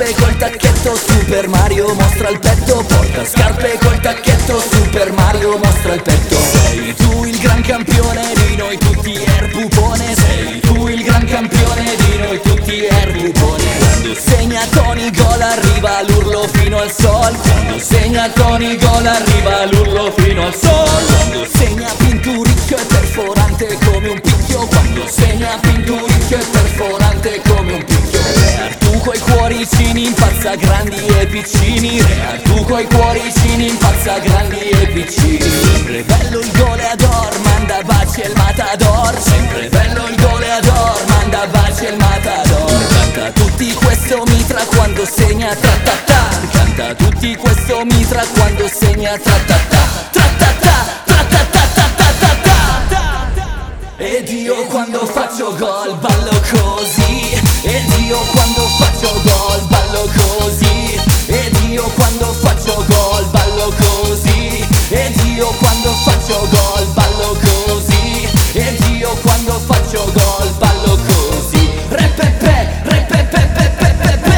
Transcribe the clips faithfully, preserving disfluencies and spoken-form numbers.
scarpe col tacchetto, Super Mario mostra il petto. Porta scarpe col tacchetto, Super Mario mostra il petto. Sei tu il gran campione di noi tutti, Erbupone. Sei tu il gran campione di noi tutti, Erbupone. Quando segna Tony gol arriva l'urlo fino al sol. Quando segna Tony gol arriva l'urlo fino al sol. Quando segna Pinturicchio è perforante come un picchio. Quando segna Pinturicchio è perforante come un picchio. Real, tu coi cuoricini impazza grandi e piccini. Real, tu coi cuoricini impazza grandi e piccini. Sempre bello il goleador, manda baci al matador. Sempre bello il goleador, manda baci al matador. Canta tutti questo mitra quando segna tra-ta-ta. Canta tutti questo mitra quando segna tra-ta-ta. Tra-ta-ta, tra-ta-ta-ta-ta-ta-ta. Ed io quando faccio gol ballo così. Ed io quando faccio gol ballo così. Ed io quando faccio gol ballo così. Ed io quando faccio gol ballo così. Ed io quando faccio gol ballo così. Repepe, repepe, pepe, pepe.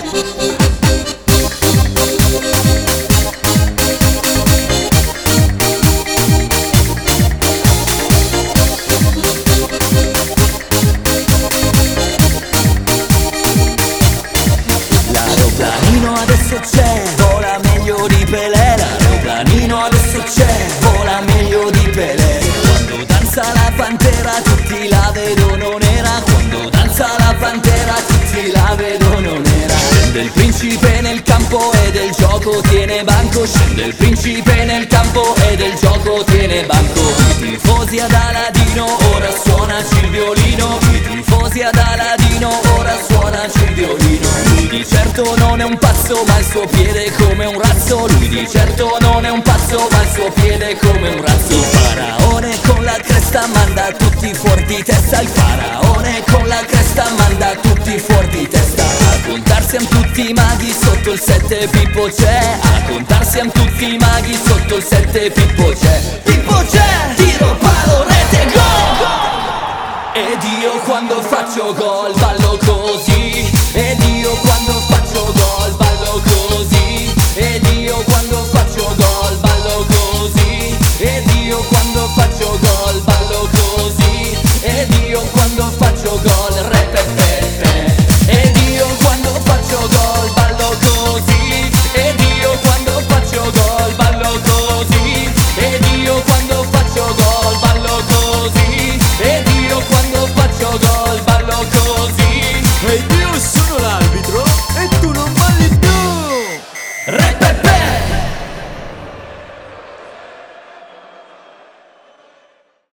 L'aeroplanino adesso c'è, vola meglio di Pelé. L'aeroplanino adesso c'è, vola meglio di Pelé. Quando danza la pantera tutti la vedono nera. Quando danza la pantera tutti la vedono nera. Scende il principe nel campo e del gioco tiene banco. Scende il principe nel campo e del gioco tiene banco. I tifosi ad Aladino, ora suonaci il violino. I tifosi ad Aladino, ora suonaci il violino. Lui di certo non è un pazzo ma il suo piede è come un razzo. Lui di certo non è un pazzo ma il suo piede è come un razzo. Il faraone con la cresta manda tutti fuori di testa. Il faraone con la cresta manda tutti fuori di testa. A contar siamo tutti maghi, sotto il sette Pippo c'è. A contar siamo tutti maghi, sotto il sette Pippo c'è. Pippo c'è, tiro, palo, rete, gol. Ed io quando faccio gol ballo così. Ed io quando faccio gol ballo così. Ed io quando faccio gol ballo così. Ed io quando faccio gol ballo così. Ed io quando faccio gol repepepe. Ed io quando faccio gol ballo così. Ed io quando faccio gol ballo così. Ed io quando faccio gol ballo così. Ed io quando faccio gol ballo così. E io sono l'arbitro